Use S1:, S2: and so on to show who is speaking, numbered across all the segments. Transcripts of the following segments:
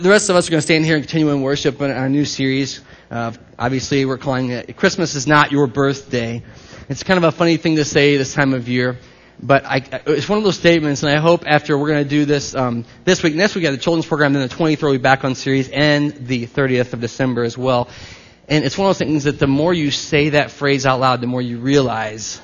S1: The rest of us are going to stand here and continue in worship in our new series. Obviously, we're calling it Christmas is Not Your Birthday. It's kind of a funny thing to say this time of year, but it's one of those statements, and I hope after we're going to do this this week, next week at the children's program, then the 23rd we'll be back on series, and the 30th of December as well. And it's one of those things that the more you say that phrase out loud, the more you realize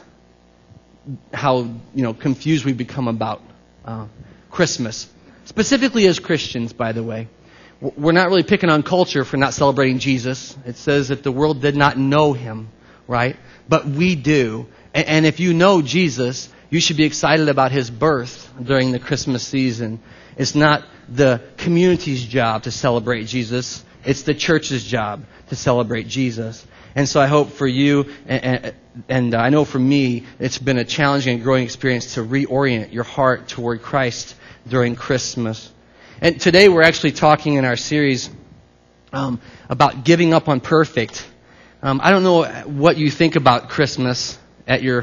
S1: how confused we become about Christmas. Specifically as Christians, by the way. We're not really picking on culture for not celebrating Jesus. It says that the world did not know Him, right? But we do. And if you know Jesus, you should be excited about His birth during the Christmas season. It's not the community's job to celebrate Jesus. It's the church's job to celebrate Jesus. And so I hope for you, and I know for me, it's been a challenging and growing experience to reorient your heart toward Christ during Christmas. And today we're actually talking in our series about giving up on perfect. I don't know what you think about Christmas at your,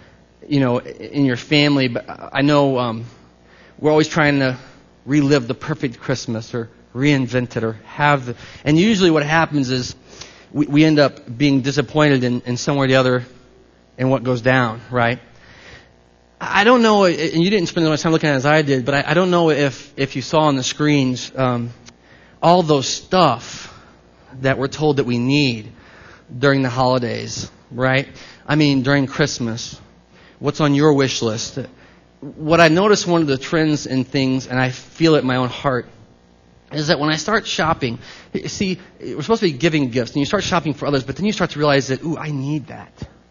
S1: in your family, but I know we're always trying to relive the perfect Christmas or reinvent it or and usually what happens is we end up being disappointed in some way or the other in what goes down, right? I don't know, and you didn't spend as much time looking at it as I did, but I don't know if you saw on the screens all those stuff that we're told that we need during the holidays, right? I mean, during Christmas. What's on your wish list? What I noticed, one of the trends in things, and I feel it in my own heart, is that when I start shopping, see, we're supposed to be giving gifts, and you start shopping for others, but then you start to realize that, I need that.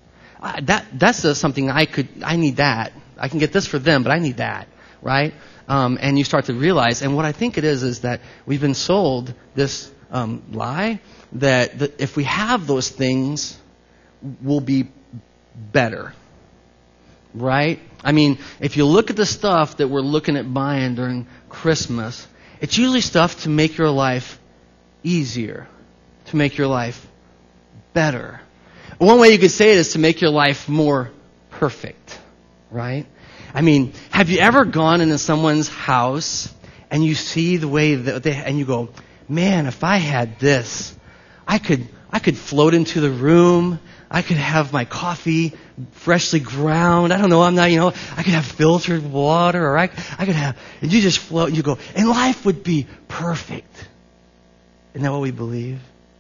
S1: That's something I need that. I can get this for them, but I need that, right? And you start to realize, and what I think it is that we've been sold this lie that if we have those things, we'll be better, right? I mean, if you look at the stuff that we're looking at buying during Christmas, it's usually stuff to make your life easier, to make your life better. One way you could say it is to make your life more perfect, right? I mean, have you ever gone into someone's house and you see the way that and you go, man, if I had this, I could float into the room. I could have my coffee freshly ground. I don't know, I could have filtered water, or I could have, and you just float and you go, and life would be perfect. Isn't that what we believe?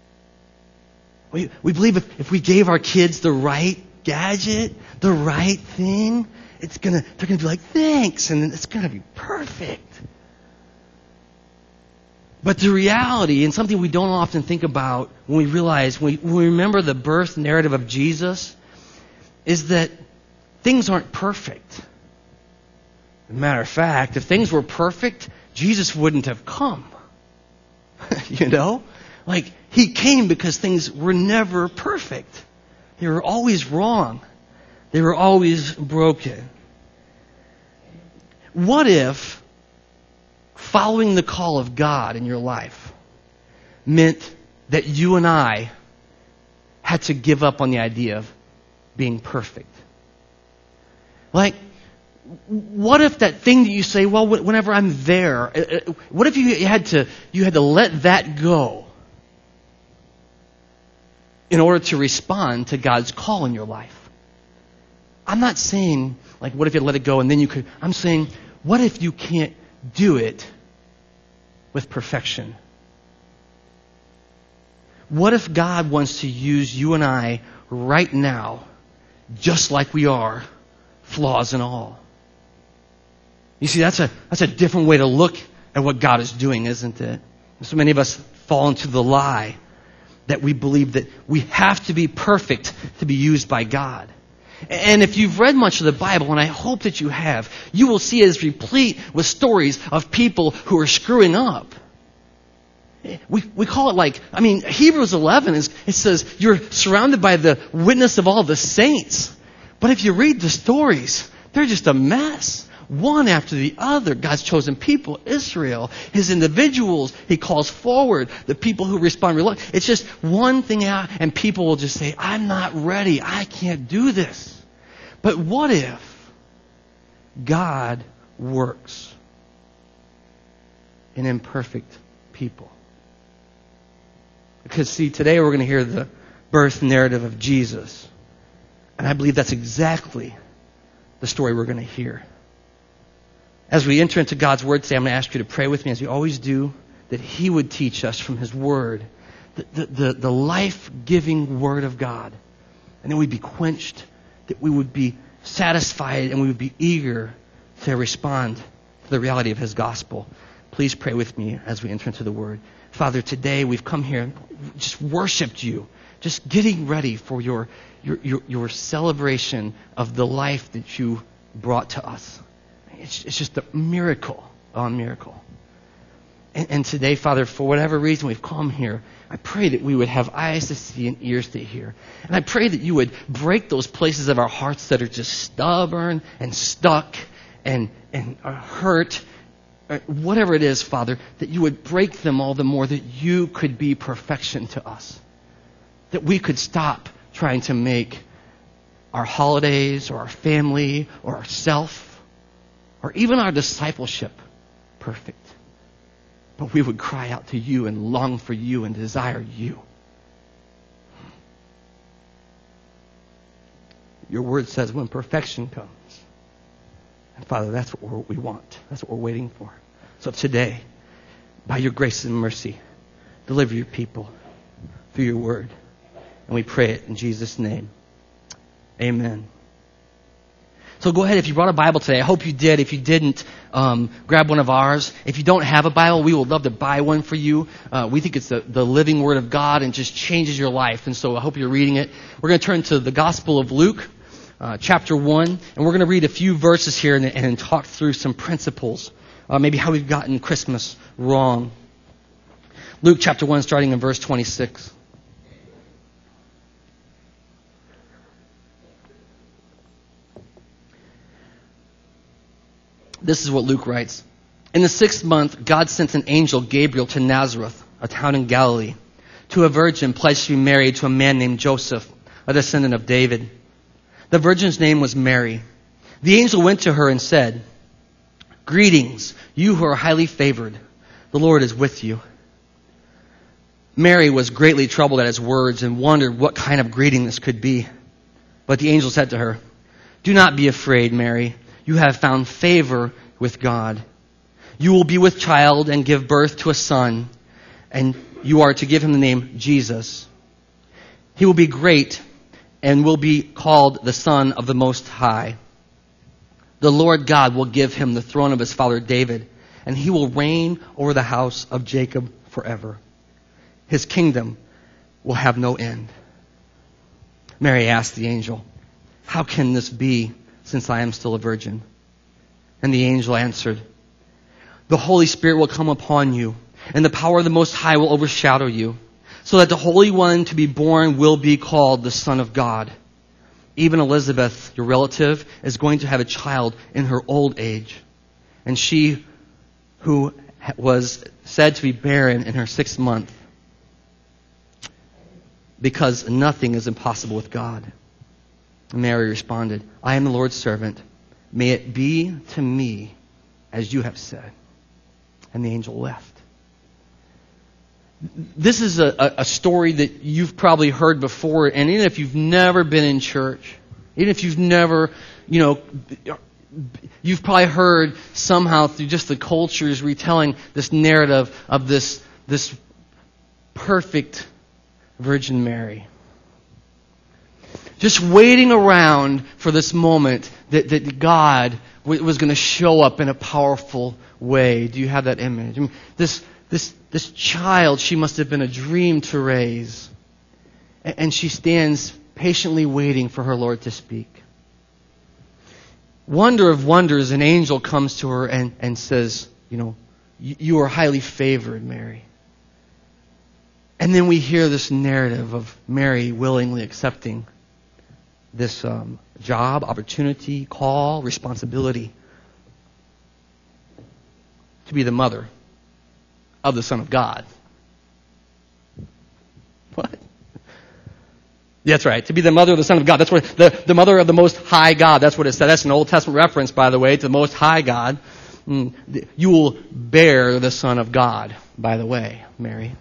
S1: We believe if we gave our kids the right gadget, the right thing, they're gonna be like, thanks, and it's gonna be perfect. But the reality, and something we don't often think about when we realize, when we remember the birth narrative of Jesus, is that things aren't perfect. As a matter of fact, if things were perfect, Jesus wouldn't have come. Like, He came because things were never perfect. They were always wrong. They were always broken. What if following the call of God in your life meant that you and I had to give up on the idea of being perfect? Like, what if that thing that you say, well, whenever I'm there, what if you had to let that go in order to respond to God's call in your life? I'm not saying, like, what if you let it go and then you could, I'm saying, what if you can't do it with perfection? What if God wants to use you and I right now, just like we are, flaws and all? You see, that's a different way to look at what God is doing, isn't it? So many of us fall into the lie that we believe that we have to be perfect to be used by God. And if you've read much of the Bible, and I hope that you have, you will see it is replete with stories of people who are screwing up. We call it Hebrews 11, it says you're surrounded by the witness of all the saints. But if you read the stories, they're just a mess. One after the other, God's chosen people, Israel, His individuals, He calls forward, the people who respond reluctantly. It's just one thing out, and people will just say, I'm not ready, I can't do this. But what if God works in imperfect people. Because, see, today we're going to hear the birth narrative of Jesus. And I believe that's exactly the story we're going to hear. As we enter into God's Word today, I'm going to ask you to pray with me, as you always do, that He would teach us from His Word, the life-giving Word of God. And that we'd be quenched, that we would be satisfied, and we would be eager to respond to the reality of His gospel. Please pray with me as we enter into the Word. Father, today we've come here and just worshiped You, just getting ready for your celebration of the life that You brought to us. It's just a miracle on miracle. And today, Father, for whatever reason we've come here, I pray that we would have eyes to see and ears to hear. And I pray that You would break those places of our hearts that are just stubborn and stuck and are hurt, or whatever it is, Father, that You would break them all the more, that You could be perfection to us. That we could stop trying to make our holidays or our family or ourself or even our discipleship perfect. But we would cry out to You and long for You and desire You. Your Word says when perfection comes. And Father, that's what we want. That's what we're waiting for. So today, by Your grace and mercy, deliver Your people through Your Word. And we pray it in Jesus' name. Amen. So go ahead, if you brought a Bible today, I hope you did. If you didn't, grab one of ours. If you don't have a Bible, we would love to buy one for you. We think it's the living Word of God and just changes your life. And so I hope you're reading it. We're going to turn to the Gospel of Luke, chapter 1. And we're going to read a few verses here and talk through some principles. Maybe how we've gotten Christmas wrong. Luke chapter 1, starting in verse 26. This is what Luke writes. In the 6th month, God sent an angel, Gabriel, to Nazareth, a town in Galilee, to a virgin pledged to be married to a man named Joseph, a descendant of David. The virgin's name was Mary. The angel went to her and said, "Greetings, you who are highly favored. The Lord is with you." Mary was greatly troubled at his words and wondered what kind of greeting this could be. But the angel said to her, "Do not be afraid, Mary. You have found favor with God. You will be with child and give birth to a son, and you are to give him the name Jesus. He will be great and will be called the Son of the Most High. The Lord God will give him the throne of his father David, and he will reign over the house of Jacob forever. His kingdom will have no end." Mary asked the angel, "How can this be, since I am still a virgin?" And the angel answered, "The Holy Spirit will come upon you, and the power of the Most High will overshadow you, so that the Holy One to be born will be called the Son of God. Even Elizabeth, your relative, is going to have a child in her old age, and she who was said to be barren in her 6th month, because nothing is impossible with God." Mary responded, "I am the Lord's servant. May it be to me as you have said." And the angel left. This is a story that you've probably heard before, and even if you've never been in church, even if you've never, you've probably heard somehow through just the cultures retelling this narrative of this perfect Virgin Mary. Just waiting around for this moment that God was going to show up in a powerful way. Do you have that image? I mean, this child, she must have been a dream to raise. And she stands patiently waiting for her Lord to speak. Wonder of wonders, an angel comes to her and says, you are highly favored, Mary. And then we hear this narrative of Mary willingly accepting this job, opportunity, call, responsibility to be the mother of the Son of God. What? That's right. To be the mother of the Son of God. That's what the mother of the Most High God. That's what it said. That's an Old Testament reference, by the way, to the Most High God. You will bear the Son of God, by the way, Mary.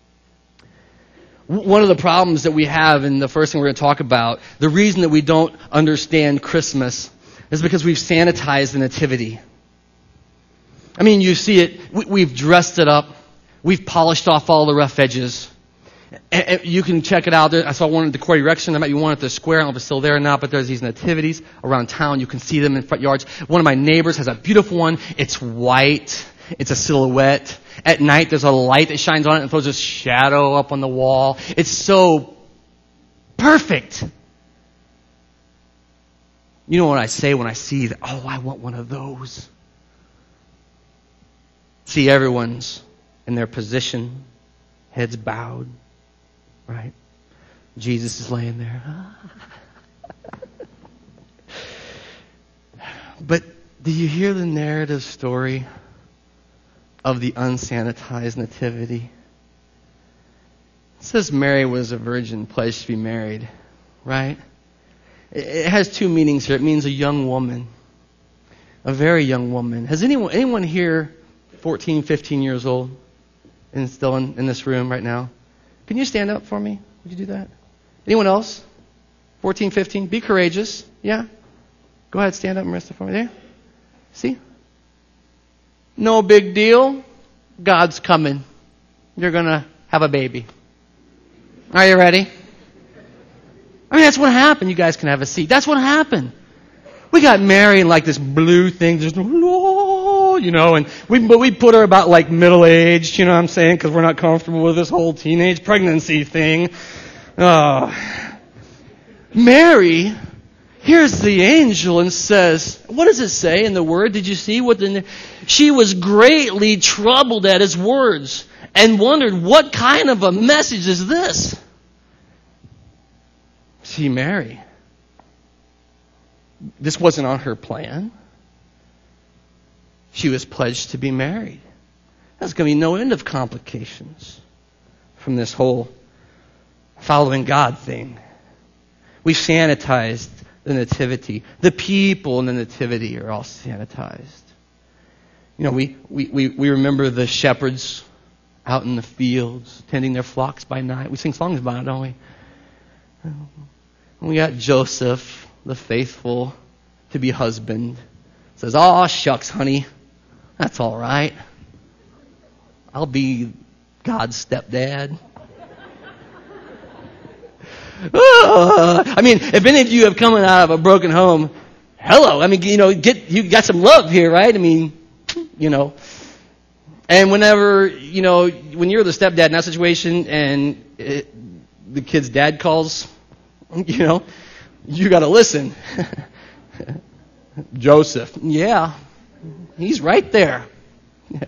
S1: One of the problems that we have, and the first thing we're going to talk about, the reason that we don't understand Christmas is because we've sanitized the nativity. I mean, you see it, we've dressed it up, we've polished off all the rough edges. And you can check it out. I saw one at the Corey Erection. There might be one at the square. I don't know if it's still there or not, but there's these nativities around town. You can see them in front yards. One of my neighbors has a beautiful one. It's white. It's a silhouette. At night, there's a light that shines on it and throws a shadow up on the wall. It's so perfect. You know what I say when I see that? Oh, I want one of those. See, everyone's in their position, heads bowed. Right? Jesus is laying there. But do you hear the narrative story of the unsanitized nativity? It says Mary was a virgin, pledged to be married. Right? It has two meanings here. It means a young woman. A very young woman. Has anyone here 14, 15 years old and still in this room right now? Can you stand up for me? Would you do that? Anyone else? 14, 15? Be courageous. Yeah? Go ahead, stand up and rest it for me. There? See? No big deal. God's coming. You're going to have a baby. Are you ready? I mean, that's what happened. You guys can have a seat. That's what happened. We got married in like this blue thing. Just, and we put her about like middle-aged, you know what I'm saying? Because we're not comfortable with this whole teenage pregnancy thing. Mary hears the angel and says, what does it say in the word? Did you see what she was greatly troubled at his words and wondered, what kind of a message is this? See, Mary, this wasn't on her plan. She was pledged to be married. There's going to be no end of complications from this whole following God thing. We sanitized the nativity. The people in the nativity are all sanitized. You know, we remember the shepherds out in the fields, tending their flocks by night. We sing songs about it, don't we? We got Joseph, the faithful to-be husband, says, "Oh, shucks, honey. That's all right. I'll be God's stepdad." I mean, if any of you have come out of a broken home, hello. I mean, you got some love here, right? I mean, And whenever, when you're the stepdad in that situation and the kid's dad calls, you got to listen. Joseph, yeah, he's right there. Yeah.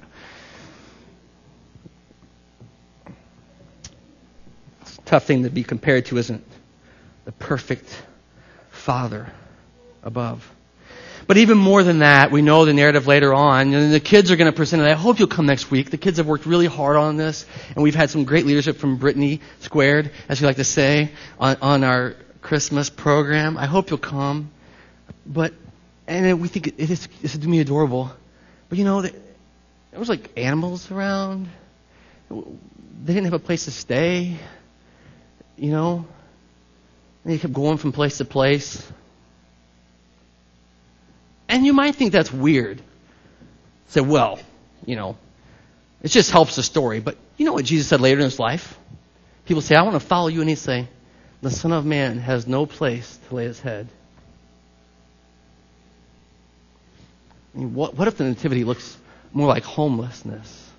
S1: It's a tough thing to be compared to, isn't it? The perfect Father above. But even more than that, we know the narrative later on, and the kids are going to present it. I hope you'll come next week. The kids have worked really hard on this, and we've had some great leadership from Brittany Squared, as we like to say, on our Christmas program. I hope you'll come. And we think it's going to be adorable. But there was like animals around. They didn't have a place to stay. And they kept going from place to place. And you might think that's weird. Say, well, it just helps the story. But you know what Jesus said later in his life? People say, I want to follow you. And he'd say, the Son of Man has no place to lay his head. I mean, what if the nativity looks more like homelessness?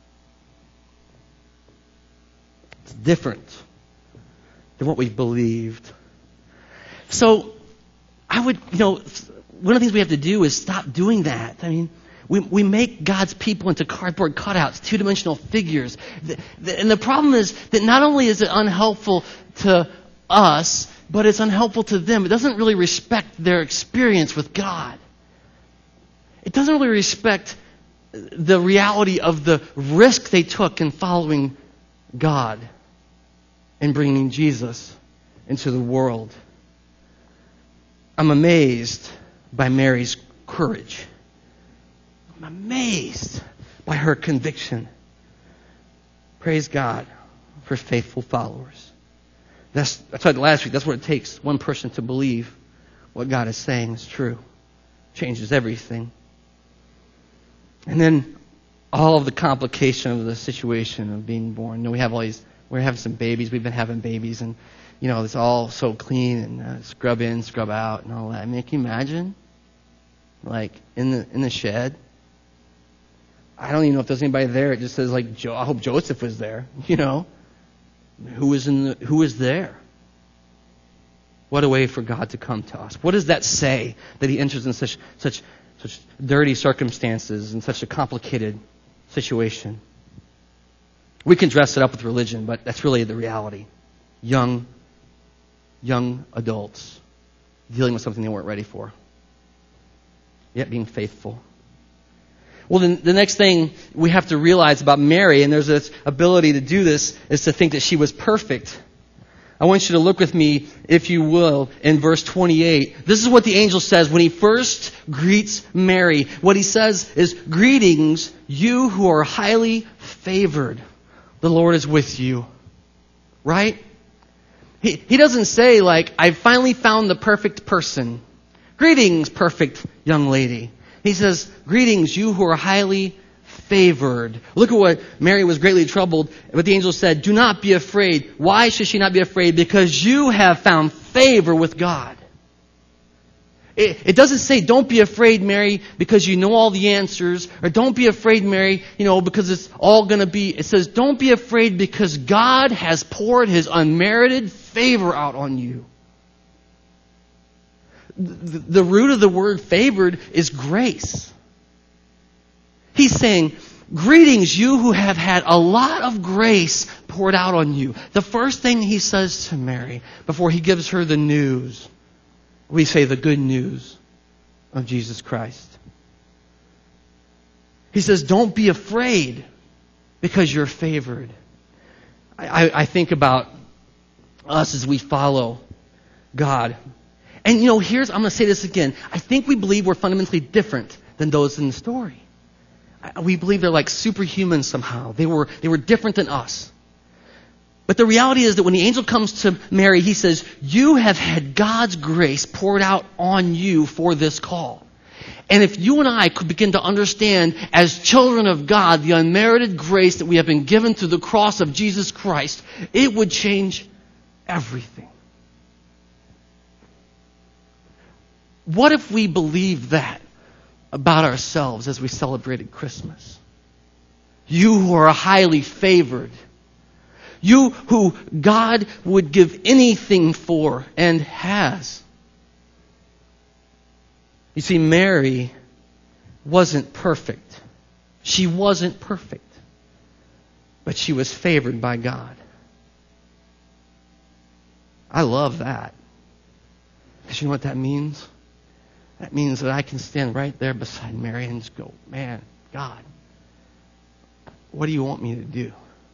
S1: It's different than what we believed. So, one of the things we have to do is stop doing that. I mean, we make God's people into cardboard cutouts, two-dimensional figures. And the problem is that not only is it unhelpful to us, but it's unhelpful to them. It doesn't really respect their experience with God. It doesn't really respect the reality of the risk they took in following God and bringing Jesus into the world. I'm amazed by Mary's courage. I'm amazed by her conviction. Praise God for faithful followers. I said last week, that's what it takes. One person to believe what God is saying is true. Changes everything. And then all of the complication of the situation of being born. We're having some babies. We've been having babies, and it's all so clean and scrub in, scrub out, and all that. I mean, can you imagine? Like in the shed. I don't even know if there's anybody there. It just says I hope Joseph was there. Who is there? What a way for God to come to us. What does that say that He enters in such dirty circumstances and such a complicated situation? We can dress it up with religion, but that's really the reality. Young adults dealing with something they weren't ready for, yet being faithful. Well, then the next thing we have to realize about Mary, and there's this ability to do this, is to think that she was perfect. I want you to look with me, if you will, in verse 28. This is what the angel says when he first greets Mary. What he says is, "Greetings, you who are highly favored. The Lord is with you." Right? He doesn't say, "I finally found the perfect person. Greetings, perfect young lady." He says, "Greetings, you who are highly favored." Look at what Mary was greatly troubled. But the angel said, "Do not be afraid." Why should she not be afraid? Because you have found favor with God. It doesn't say, "Don't be afraid, Mary, because you know all the answers." Or, "Don't be afraid, Mary, because it's all going to be." It says, "Don't be afraid because God has poured His unmerited favor out on you." The root of the word favored is grace. He's saying, "Greetings, you who have had a lot of grace poured out on you." The first thing he says to Mary before he gives her the news, we say the good news of Jesus Christ. He says, "Don't be afraid because you're favored." I think about us as we follow God. And I'm going to say this again. I think we believe we're fundamentally different than those in the story. We believe they're like superhuman somehow. They were different than us. But the reality is that when the angel comes to Mary, he says, "You have had God's grace poured out on you for this call." And if you and I could begin to understand as children of God the unmerited grace that we have been given through the cross of Jesus Christ, it would change everything. What if we believed that about ourselves as we celebrated Christmas? You who are highly favored. You who God would give anything for and has. You see, Mary wasn't perfect. She wasn't perfect. But she was favored by God. I love that. Because you know what that means? That means that I can stand right there beside Mary and just go, "Man, God, what do you want me to do?"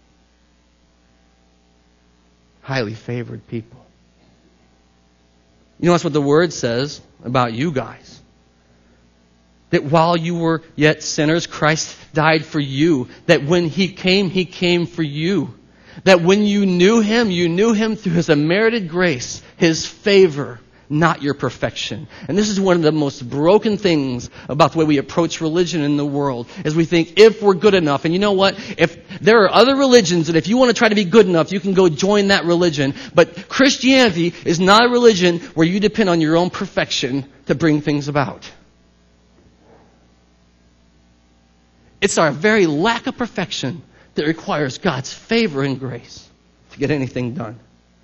S1: Highly favored people. That's what the Word says about you guys. That while you were yet sinners, Christ died for you. That when He came for you. That when you knew Him through His unmerited grace, His favor, not your perfection. And this is one of the most broken things about the way we approach religion in the world, is we think if we're good enough, and you know what? If there are other religions that if you want to try to be good enough, you can go join that religion. But Christianity is not a religion where you depend on your own perfection to bring things about. It's our very lack of perfection that requires God's favor and grace to get anything done.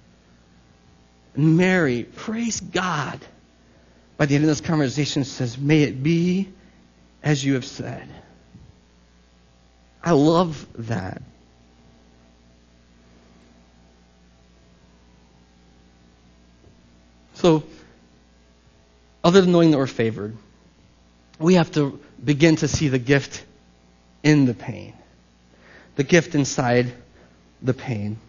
S1: Mary, praise God, by the end of this conversation says, "May it be as you have said." I love that. So, other than knowing that we're favored, we have to begin to see the gift in the pain. The gift inside the pain.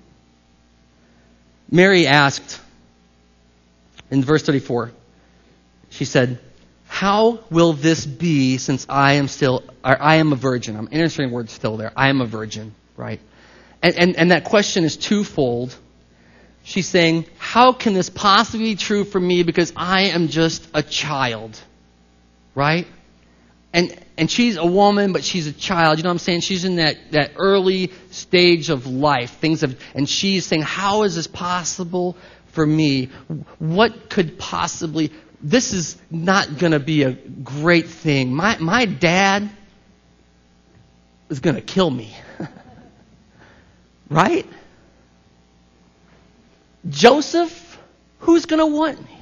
S1: Mary asked, in verse 34, she said, how will this be since I am a virgin? I'm answering words still there. I am a virgin, right? And that question is twofold. She's saying, how can this possibly be true for me because I am just a child, right? And she's a woman, but she's a child. You know what I'm saying? She's in that early stage of life. And she's saying, how is this possible for me? What could possibly... This is not going to be a great thing. My dad is going to kill me. Right? Joseph, who's going to want me?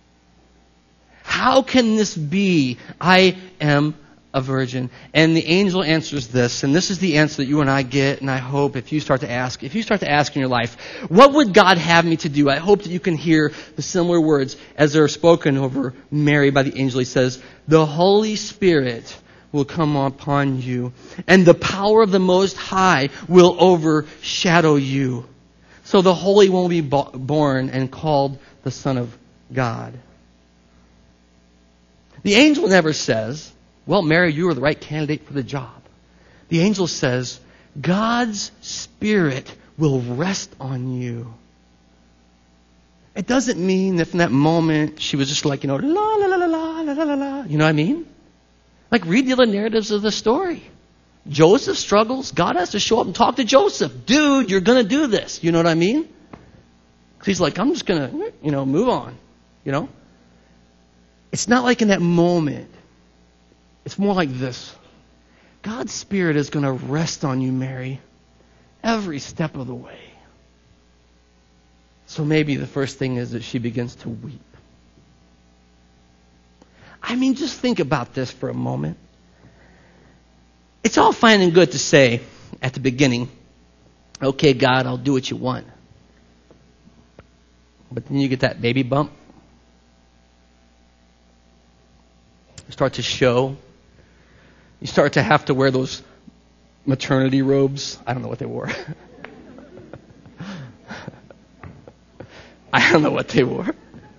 S1: How can this be? I am a virgin. And the angel answers this, and this is the answer that you and I get, and I hope if you start to ask in your life, what would God have me to do? I hope that you can hear the similar words as they're spoken over Mary by the angel. He says, the Holy Spirit will come upon you, and the power of the Most High will overshadow you. So the Holy One will be born and called the Son of God. The angel never says, well, Mary, you are the right candidate for the job. The angel says, God's Spirit will rest on you. It doesn't mean that from that moment she was just like, la, la, la, la, la, la, la, la. You know what I mean? Like, read the other narratives of the story. Joseph struggles. God has to show up and talk to Joseph. Dude, you're going to do this. You know what I mean? He's like, I'm just going to, move on. It's not like in that moment. It's more like this. God's Spirit is going to rest on you, Mary, every step of the way. So maybe the first thing is that she begins to weep. I mean, just think about this for a moment. It's all fine and good to say at the beginning, okay, God, I'll do what you want. But then you get that baby bump. You start to show. You start to have to wear those maternity robes. I don't know what they wore. I don't know what they wore.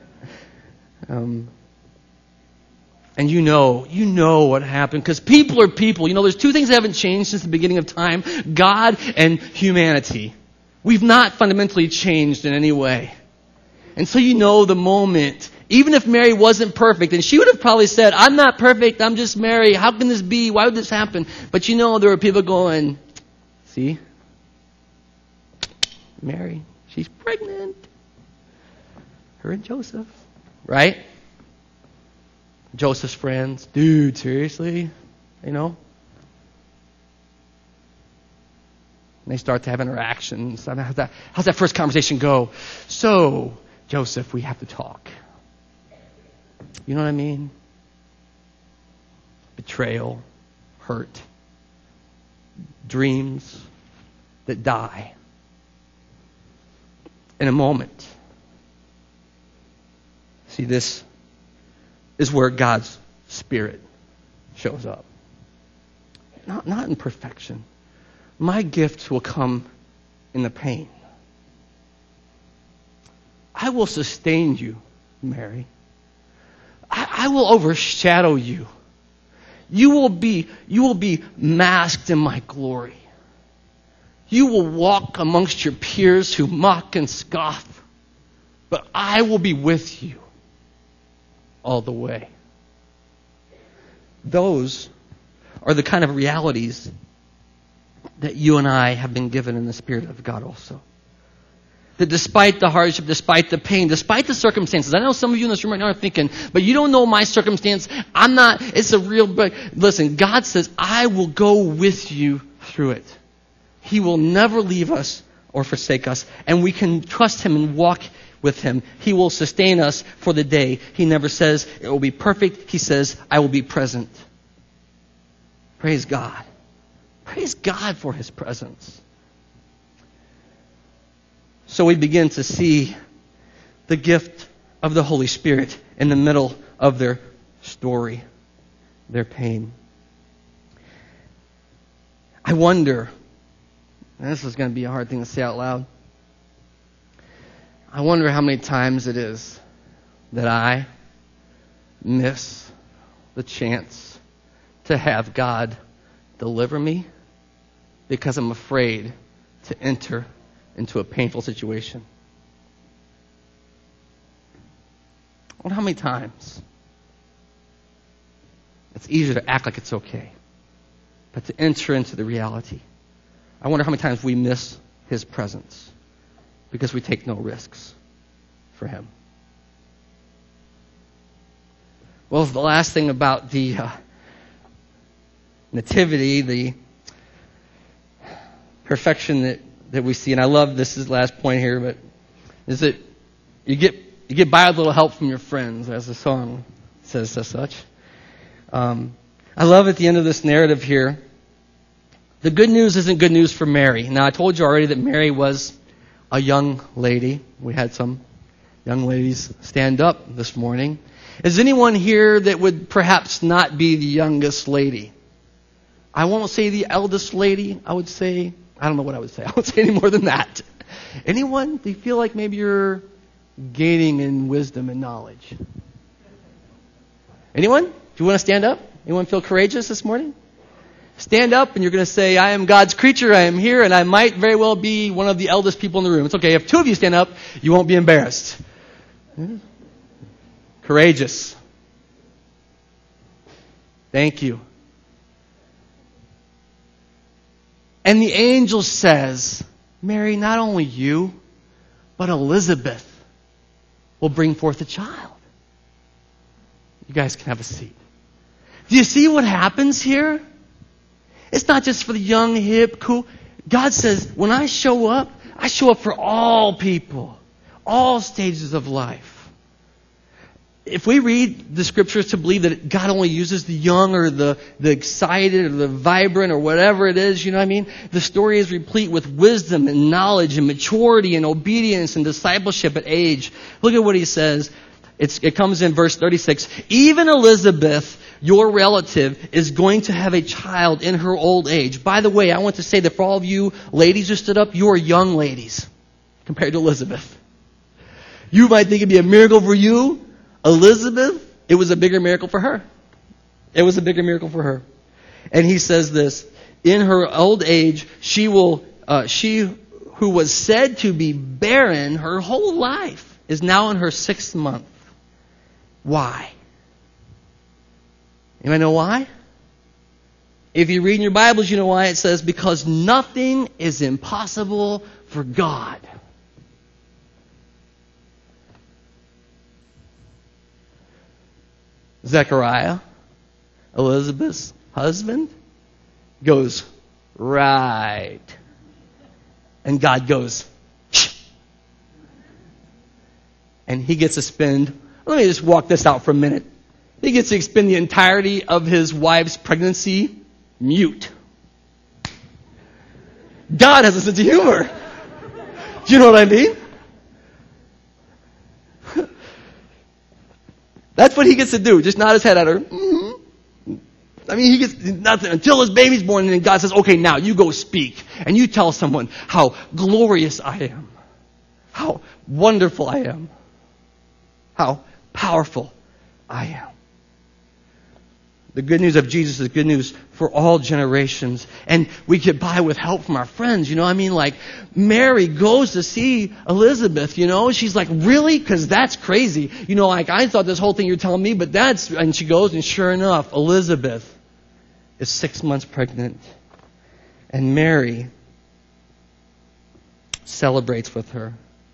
S1: And you know what happened. Because people are people. There's two things that haven't changed since the beginning of time. God and humanity. We've not fundamentally changed in any way. And so the moment, even if Mary wasn't perfect, and she would have probably said, I'm not perfect, I'm just Mary, how can this be? Why would this happen? But there were people going, see? Mary, she's pregnant. Her and Joseph. Right? Joseph's friends, dude, seriously? And they start to have interactions. I mean, how's that first conversation go? So, Joseph, we have to talk. You know what I mean? Betrayal, hurt, dreams that die in a moment. See, this is where God's Spirit shows up. Not in perfection. My gifts will come in the pain. I will sustain you, Mary. I will overshadow you. You will be masked in my glory. You will walk amongst your peers who mock and scoff, but I will be with you all the way. Those are the kind of realities that you and I have been given in the Spirit of God also. That despite the hardship, despite the pain, despite the circumstances, I know some of you in this room right now are thinking, but you don't know my circumstance. It's a real, but listen, God says, I will go with you through it. He will never leave us or forsake us, and we can trust Him and walk with Him. He will sustain us for the day. He never says it will be perfect. He says, I will be present. Praise God. Praise God for His presence. So we begin to see the gift of the Holy Spirit in the middle of their story, their pain. I wonder, and this is going to be a hard thing to say out loud, I wonder how many times it is that I miss the chance to have God deliver me because I'm afraid to enter into a painful situation. I wonder how many times it's easier to act like it's okay, but to enter into the reality. I wonder how many times we miss His presence because we take no risks for Him. Well, the last thing about the nativity, the perfection that we see, and I love this is the last point here, but is that you get by with a little help from your friends, as the song says as such. I love at the end of this narrative here, the good news isn't good news for Mary. Now, I told you already that Mary was a young lady. We had some young ladies stand up this morning. Is anyone here that would perhaps not be the youngest lady? I won't say the eldest lady. I would say, I don't know what I would say. I won't say any more than that. Anyone? Do you feel like maybe you're gaining in wisdom and knowledge? Anyone? Do you want to stand up? Anyone feel courageous this morning? Stand up and you're going to say, I am God's creature, I am here, and I might very well be one of the eldest people in the room. It's okay. If two of you stand up, you won't be embarrassed. Courageous. Thank you. And the angel says, Mary, not only you, but Elizabeth will bring forth a child. You guys can have a seat. Do you see what happens here? It's not just for the young, hip, cool. God says, when I show up for all people, all stages of life. If we read the scriptures to believe that God only uses the young or the excited or the vibrant or whatever it is, you know what I mean? The story is replete with wisdom and knowledge and maturity and obedience and discipleship at age. Look at what he says. It comes in verse 36. Even Elizabeth, your relative, is going to have a child in her old age. By the way, I want to say that for all of you ladies who stood up, you are young ladies compared to Elizabeth. You might think it'd be a miracle for you. Elizabeth, it was a bigger miracle for her. It was a bigger miracle for her. And he says this, in her old age, she who was said to be barren her whole life is now in her 6th month. Why? Anybody know why? If you read in your Bibles, you know why. It says, because nothing is impossible for God. Zechariah, Elizabeth's husband, goes, right. And God goes, Psh. And he gets to spend, let me just walk this out for a minute. He gets to spend the entirety of his wife's pregnancy mute. God has a sense of humor. Do you know what I mean? That's what he gets to do. Just nod his head at her. Mm-hmm. I mean, he gets nothing until his baby's born, and then God says, okay, now you go speak. And you tell someone how glorious I am. How wonderful I am. How powerful I am. The good news of Jesus is good news for all generations. And we get by with help from our friends. You know, I mean, like, Mary goes to see Elizabeth, you know. She's like, really? Because that's crazy. You know, like, I thought this whole thing you're telling me, but that's... And she goes, and sure enough, Elizabeth is 6 months pregnant. And Mary celebrates with her.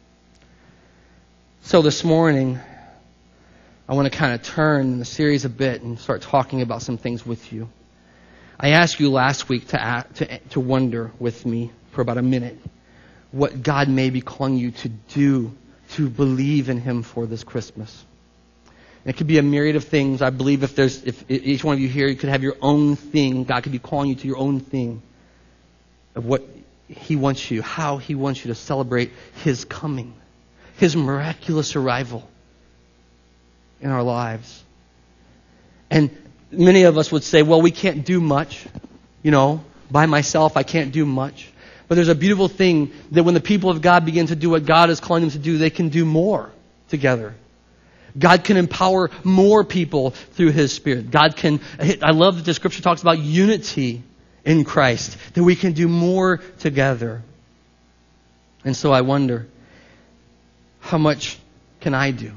S1: So this morning, I want to kind of turn the series a bit and start talking about some things with you. I asked you last week to wonder with me for about a minute what God may be calling you to do to believe in Him for this Christmas. And it could be a myriad of things. I believe if each one of you here, you could have your own thing. God could be calling you to your own thing of what He wants you, how He wants you to celebrate His coming, His miraculous arrival in our lives. And many of us would say, well, we can't do much. You know, by myself, I can't do much. But there's a beautiful thing that when the people of God begin to do what God is calling them to do, they can do more together. God can empower more people through His Spirit. I love that the Scripture talks about unity in Christ, that we can do more together. And so I wonder, how much can I do?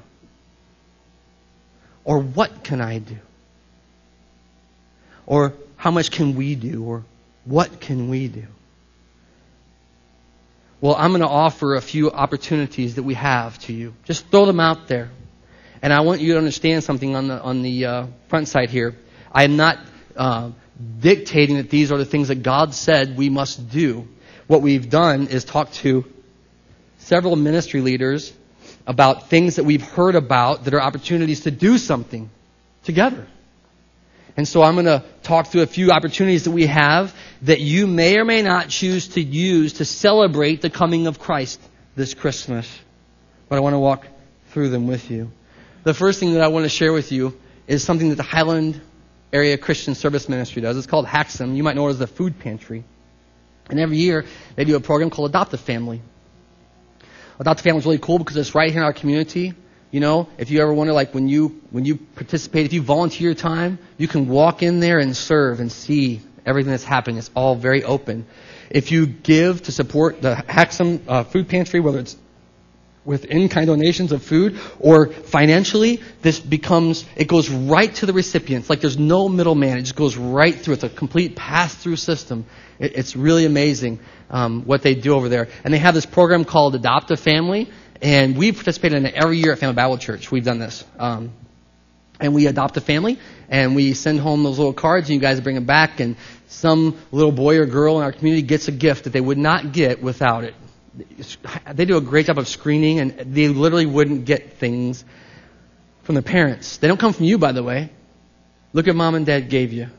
S1: Or what can I do? Or how much can we do? Or what can we do? Well, I'm going to offer a few opportunities that we have to you. Just throw them out there. And I want you to understand something on the front side here. I am not dictating that these are the things that God said we must do. What we've done is talk to several ministry leaders about things that we've heard about that are opportunities to do something together. And so I'm going to talk through a few opportunities that we have that you may or may not choose to use to celebrate the coming of Christ this Christmas. But I want to walk through them with you. The first thing that I want to share with you is something that the Highland Area Christian Service Ministry does. It's called HAXM. You might know it as the food pantry. And every year they do a program called Adopt a Family. Adopt a Family is really cool because it's right here in our community. You know, if you ever wonder, like when you participate, if you volunteer your time, you can walk in there and serve and see everything that's happening. It's all very open. If you give to support the HAXM food pantry, whether it's with in-kind donations of food or financially, it goes right to the recipients. Like there's no middleman. It just goes right through. It's a complete pass-through system. It's really amazing what they do over there. And they have this program called Adopt a Family. And we participate in it every year at Family Bible Church. We've done this. And we adopt a family, and we send home those little cards, and you guys bring them back, and some little boy or girl in our community gets a gift that they would not get without it. They do a great job of screening, and they literally wouldn't get things from the parents. They don't come from you, by the way. Look at Mom and Dad gave you.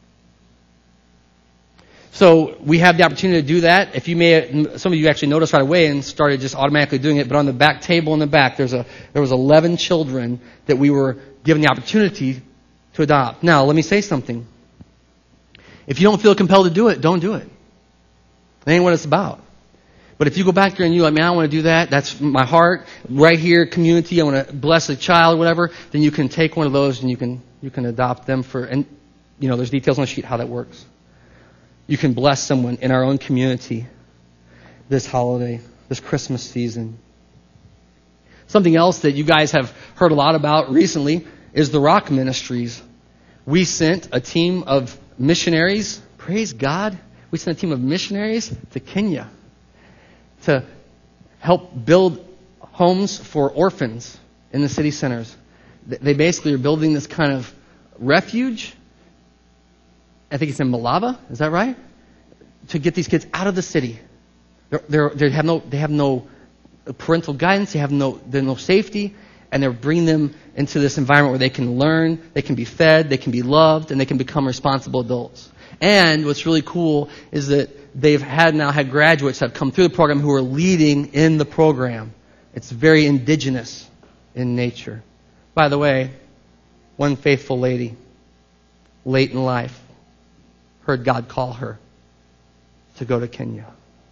S1: So we have the opportunity to do that. Some of you actually noticed right away and started just automatically doing it. But on the back table in the back, there was 11 children that we were given the opportunity to adopt. Now, let me say something. If you don't feel compelled to do it, don't do it. That ain't what it's about. But if you go back there and you're like, man, I want to do that. That's my heart. Right here, community. I want to bless a child, whatever. Then you can take one of those and you can adopt them and there's details on the sheet how that works. You can bless someone in our own community this holiday, this Christmas season. Something else that you guys have heard a lot about recently is the Rock Ministries. We sent a team of missionaries, praise God, we sent a team of missionaries to Kenya to help build homes for orphans in the city centers. They basically are building this kind of refuge. I think it's in Malava, is that right? To get these kids out of the city. They have no parental guidance, there's no safety, and they're bringing them into this environment where they can learn, they can be fed, they can be loved, and they can become responsible adults. And what's really cool is that they've now had graduates that have come through the program who are leading in the program. It's very indigenous in nature. By the way, one faithful lady, late in life, heard God call her to go to Kenya.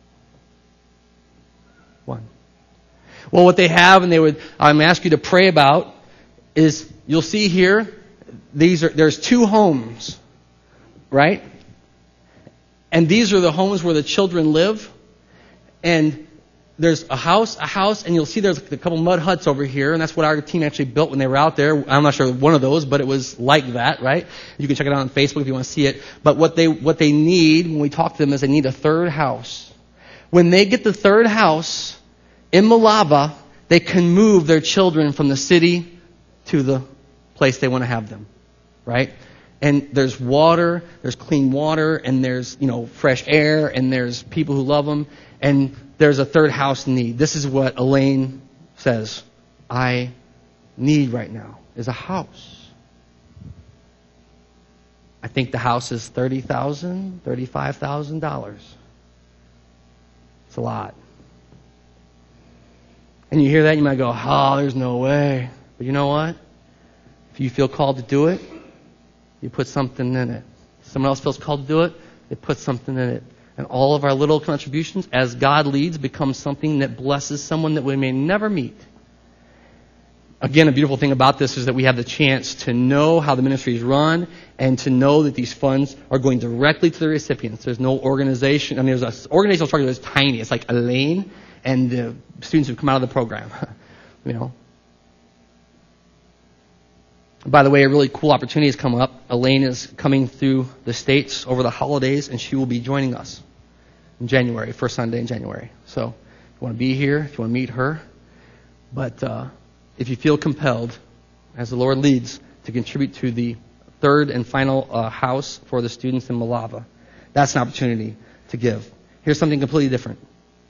S1: One. Well, what they have, and I'm ask you to pray about, is you'll see here, there's 2 homes, right? And these are the homes where the children live. And there's a house, and you'll see there's a couple mud huts over here, and that's what our team actually built when they were out there. I'm not sure one of those, but it was like that, right? You can check it out on Facebook if you want to see it. But what they need when we talk to them is they need a third house. When they get the third house in Malava, they can move their children from the city to the place they want to have them, right? And there's water, there's clean water, and there's, fresh air, and there's people who love them, and there's a third house need. This is what Elaine says I need right now, is a house. I think the house is $30,000, $35,000. It's a lot. And you hear that, you might go, oh, there's no way. But you know what? If you feel called to do it, you put something in it. Someone else feels called to do it, they put something in it. And all of our little contributions, as God leads, become something that blesses someone that we may never meet. again, a beautiful thing about this is that we have the chance to know how the ministry is run and to know that these funds are going directly to the recipients. There's no organization. I mean, there's an organizational structure that's tiny. It's like Elaine and the students who come out of the program. You know. By the way, a really cool opportunity has come up. Elaine is coming through the States over the holidays, and she will be joining us in January, first Sunday in January. So if you want to be here, if you want to meet her. But if you feel compelled, as the Lord leads, to contribute to the third and final house for the students in Malava, that's an opportunity to give. Here's something completely different.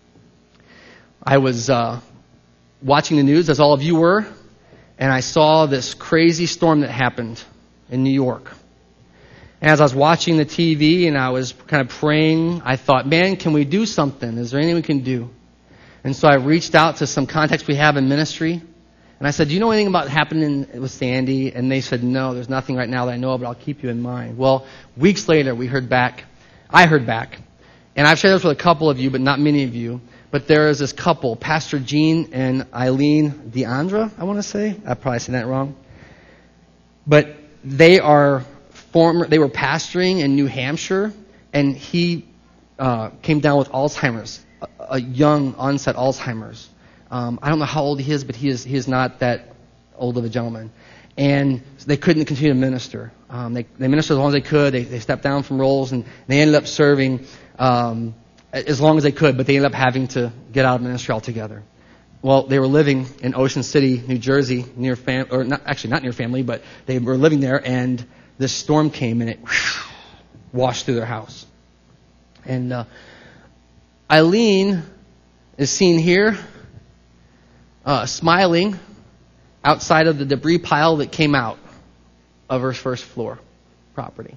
S1: I was watching the news, as all of you were, and I saw this crazy storm that happened in New York. And as I was watching the TV and I was kind of praying, I thought, man, can we do something? Is there anything we can do? And so I reached out to some contacts we have in ministry. And I said, do you know anything about what happened with Sandy? And they said, no, there's nothing right now that I know of, but I'll keep you in mind. Well, weeks later, we heard back. I heard back. And I've shared this with a couple of you, but not many of you. But there is this couple, Pastor Gene and Eileen Deandra, I want to say. I probably said that wrong. But they were pastoring in New Hampshire, and he came down with Alzheimer's, a young onset Alzheimer's. I don't know how old he is, but he is not that old of a gentleman. And they couldn't continue to minister. They ministered as long as they could. They stepped down from roles, and they ended up serving as long as they could, but they ended up having to get out of ministry altogether. Well, they were living in Ocean City, New Jersey, near not near family, but they were living there, and this storm came and it washed through their house. And Eileen is seen here smiling outside of the debris pile that came out of her first floor property.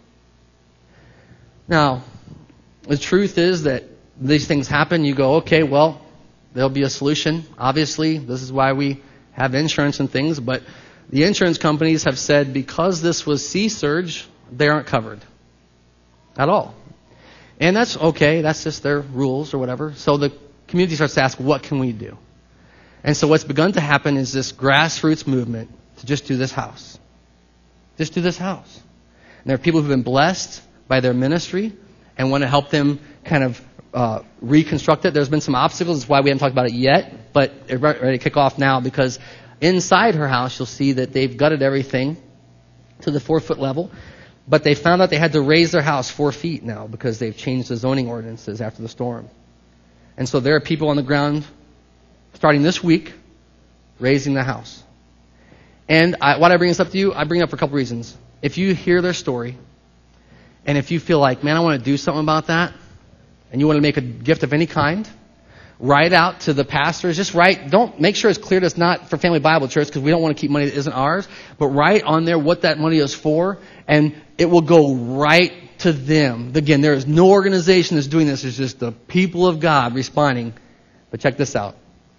S1: Now, the truth is that these things happen. You go, okay, well, there'll be a solution. Obviously, this is why we have insurance and things, but the insurance companies have said because this was sea surge, they aren't covered at all. And that's okay. That's just their rules or whatever. So the community starts to ask, what can we do? And so what's begun to happen is this grassroots movement to just do this house. Just do this house. And there are people who've been blessed by their ministry and want to help them kind of reconstruct it. There's been some obstacles. That's why we haven't talked about it yet. But it's ready to kick off now because inside her house, you'll see that they've gutted everything to the 4-foot level. But they found out they had to raise their house 4 feet now because they've changed the zoning ordinances after the storm. And so there are people on the ground starting this week raising the house. And why do I bring this up to you? I bring it up for a couple reasons. If you hear their story, and if you feel like, man, I want to do something about that, and you want to make a gift of any kind, write out to the pastors. Just write. Don't make sure it's clear that it's not for Family Bible Church because we don't want to keep money that isn't ours. But write on there what that money is for, and it will go right to them. Again, there is no organization that's doing this. It's just the people of God responding. But check this out.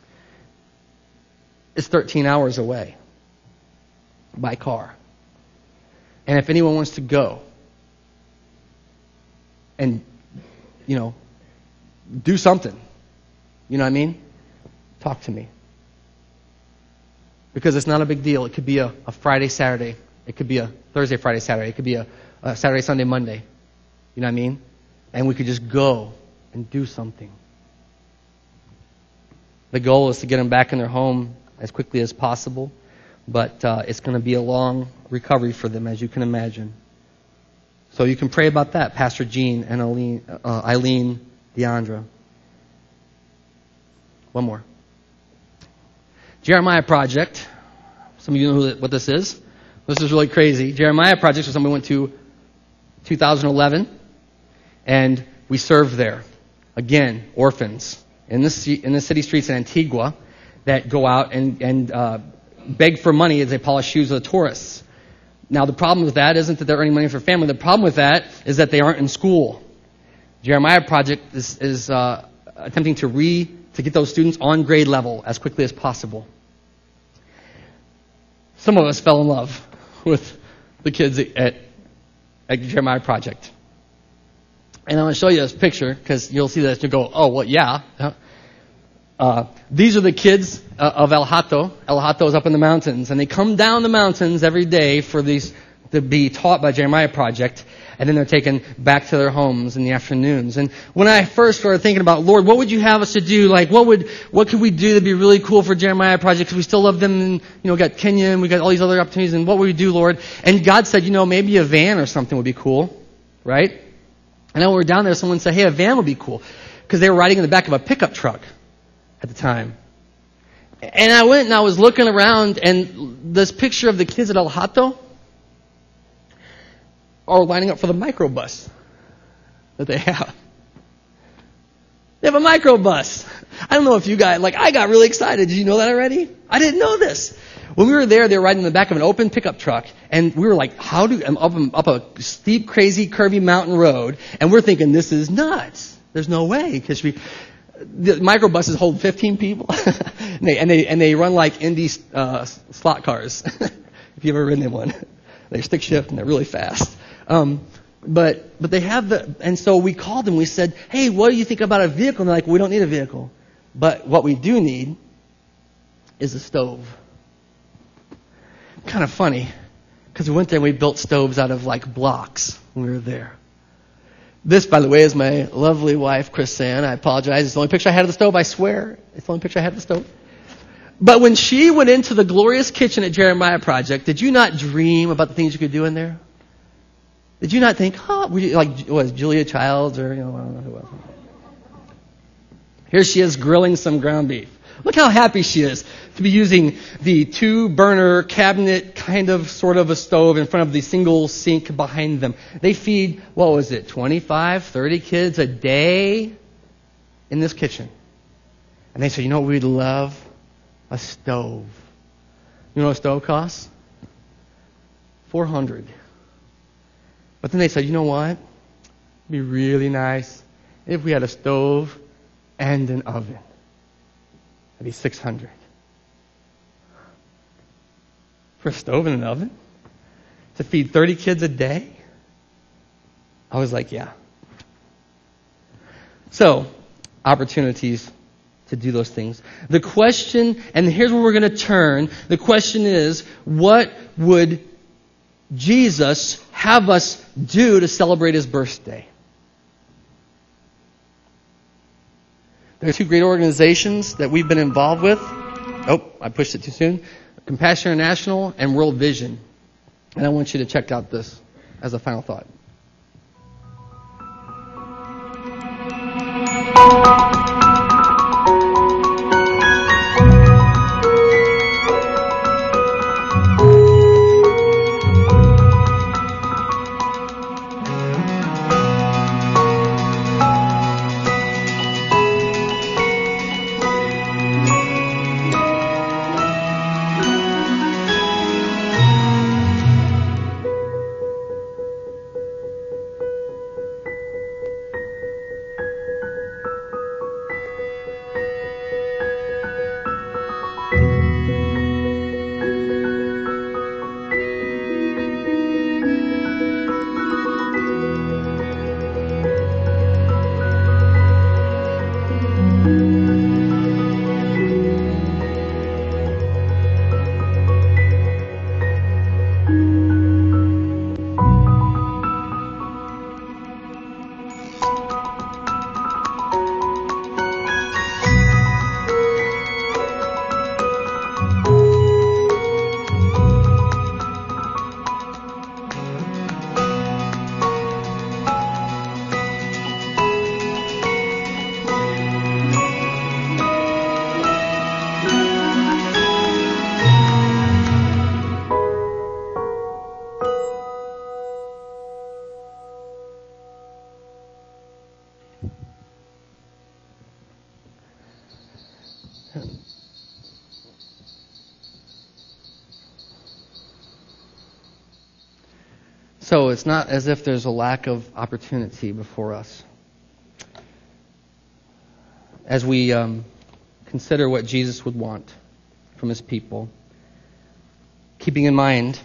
S1: It's 13 hours away by car. And if anyone wants to go and, do something, you know what I mean? Talk to me. Because it's not a big deal. It could be a Friday, Saturday. It could be a Thursday, Friday, Saturday. It could be a Saturday, Sunday, Monday. You know what I mean? And we could just go and do something. The goal is to get them back in their home as quickly as possible. But it's going to be a long recovery for them, as you can imagine. So you can pray about that, Pastor Gene and Eileen Deandra. One more. Jeremiah Project. Some of you know what this is. This is really crazy. Jeremiah Project was something we went to 2011, and we served there. Again, orphans in the city streets in Antigua that go out and beg for money as they polish shoes of the tourists. Now, the problem with that isn't that they're earning money for family. The problem with that is that they aren't in school. Jeremiah Project is attempting to get those students on grade level as quickly as possible. Some of us fell in love with the kids at Jeremiah Project. And I'm going to show you this picture because you'll see this. You'll go, oh, well, yeah. These are the kids of El Hato. El Hato is up in the mountains, and they come down the mountains every day for these to be taught by Jeremiah Project, and then they're taken back to their homes in the afternoons. And when I first started thinking about, Lord, what would you have us to do? Like, what could we do to be really cool for Jeremiah Project? Because we still love them, and we got Kenya, and we got all these other opportunities. And what would we do, Lord? And God said, maybe a van or something would be cool, right? And then when we were down there, someone said, hey, a van would be cool, because they were riding in the back of a pickup truck at the time. And I went and I was looking around, and this picture of the kids at El Hato are lining up for the microbus that they have. They have a microbus. I don't know if you guys, I got really excited. Did you know that already? I didn't know this. When we were there, they were riding in the back of an open pickup truck, and we were like, up a steep, crazy, curvy mountain road, and we're thinking, this is nuts. There's no way, because the microbuses hold 15 people, and they run like Indy slot cars. If you've ever ridden in one, they stick shift and they're really fast. But they have and so we called them. We said, hey, what do you think about a vehicle? And they're like, we don't need a vehicle, but what we do need is a stove. Kind of funny, because we went there and we built stoves out of blocks when we were there. This, by the way, is my lovely wife, Chris San. I apologize. It's the only picture I had of the stove. I swear. It's the only picture I had of the stove. But when she went into the glorious kitchen at Jeremiah Project, did you not dream about the things you could do in there? Did you not think, was Julia Childs or, I don't know who else. Here she is grilling some ground beef. Look how happy she is to be using the 2-burner cabinet sort of a stove in front of the single sink behind them. They feed, 25, 30 kids a day in this kitchen. And they said, what we'd love? A stove. You know what a stove costs? $400. But then they said, you know what? It'd be really nice if we had a stove and an oven. That'd be $600. For a stove and an oven? To feed 30 kids a day? I was like, yeah. So, opportunities to do those things. The question, and here's where we're going to turn. The question is, what would Jesus have us do to celebrate his birthday? There are 2 great organizations that we've been involved with. Oh, I pushed it too soon. Compassion International and World Vision. And I want you to check out this as a final thought. So it's not as if there's a lack of opportunity before us. As we consider what Jesus would want from his people, keeping in mind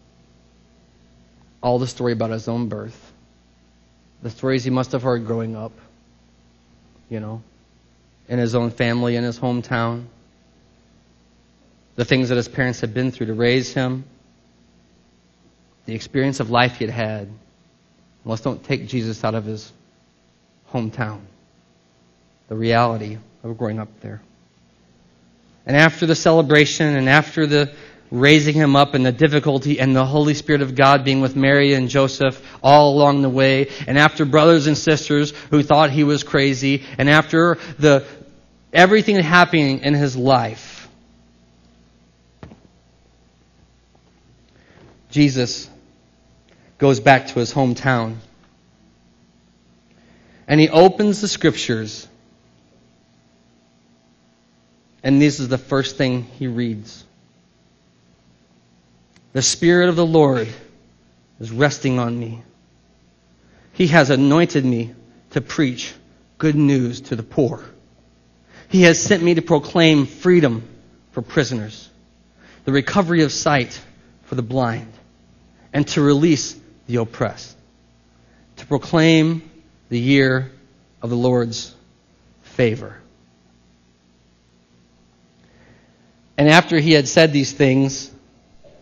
S1: all the story about his own birth, the stories he must have heard growing up, in his own family, in his hometown. The things that his parents had been through to raise him. The experience of life he had had. Let's don't take Jesus out of his hometown. The reality of growing up there. And after the celebration and after the raising him up and the difficulty and the Holy Spirit of God being with Mary and Joseph all along the way, and after brothers and sisters who thought he was crazy, and after everything happening in his life, Jesus goes back to his hometown. And he opens the Scriptures. And this is the first thing he reads. The Spirit of the Lord is resting on me. He has anointed me to preach good news to the poor. He has sent me to proclaim freedom for prisoners, the recovery of sight for the blind, and to release the oppressed, to proclaim the year of the Lord's favor. And after he had said these things,